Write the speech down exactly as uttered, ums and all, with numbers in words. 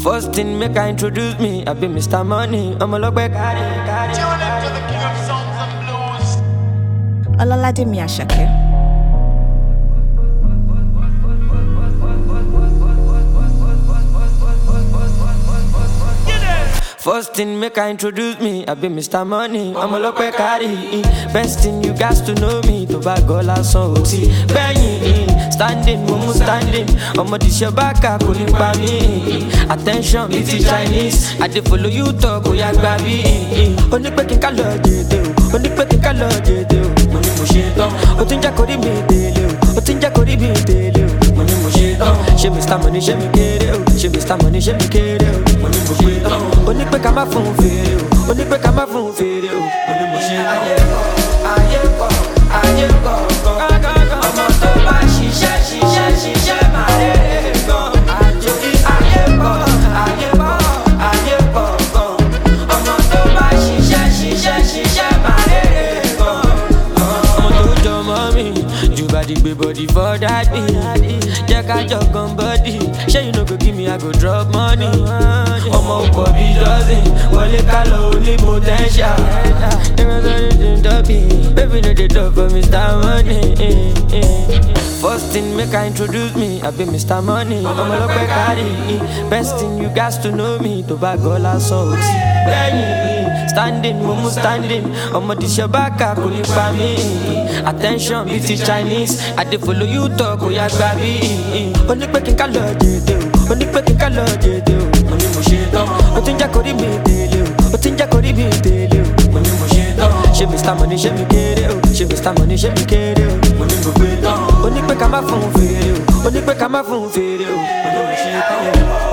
First thing make I introduce me, I be Mister Money. I'm a look back at it. Tune into the king of songs and blues. Olalademi Asake. First thing make I introduce me, I be Mister Money. I'm a look back at it. Best thing you guys to know me, to buy gola so see. Benny, standing, mumu standing. I'm a dish your back, I couldn't buy me. Attention, it's Chinese. I did follow you talk, oh yeah, baby. Only pecking color, only pecking color, money mushito. Otinja kori me tell you, Otinja kori me tell you, money mushito. She Mister Money, she me get it, she Mister Money, she me get it, money mushito. Only pé ká má fún fèrè o, only pé ká má fún fèrè o, only mo ṣe ayé kọ́, ayé kọ́, ayé kọ́ kọ́. Ọmọ tó bá ṣiṣẹ́ ṣiṣẹ́ ṣiṣẹ́ máa rere gan. Àjòyí ayé kọ́, ayé kọ́, ayé kọ́ kọ́. Ọmọ tó bá ṣiṣẹ́ ṣiṣẹ́ ṣiṣẹ́ máa rere gan. Ọmọ tó jọ mọ́ mi, jù bá di gbé body for daddy. Jẹ́ ká jọ gan body, ṣé you no go give me I go drop money. Ọmọ ọkọ̀ bí dozen, wọlé ká lọ only potential. Never done it in Dublin, baby no dey talk for Mister Money. First thing make I introduce me, I be Mister Money. Ọmọ ọlọ́pẹ́ kárí, best thing you guys to know me, tó bá gọ́ lásán ò tí. Bẹ́ẹ̀ni, standing, mumu standing, ọmọ dìṣẹ́ bákà kò ní pa mí. Attention bí ti Chinese, I dey follow you talk, kò yá gbà bí. Ó ní pé kí n ká lọ jèdè o, ó ní pé kí n ká lọ jèdè o. Mo ní mo ṣe tán, ó ti ń jẹ́ kórìí mi délé o, ó ti ń jẹ́ kórìí mi délé o. Mo ní mo ṣe tán, ṣé Mister Money ṣé mi kéré o, ṣé Mister Money ṣé mi kéré o. Mo ní mo gbé tán, ó ní pé ká má fún fèrè o, ó ní pé ká má fún fèrè o. Mo ní mo ṣe tán.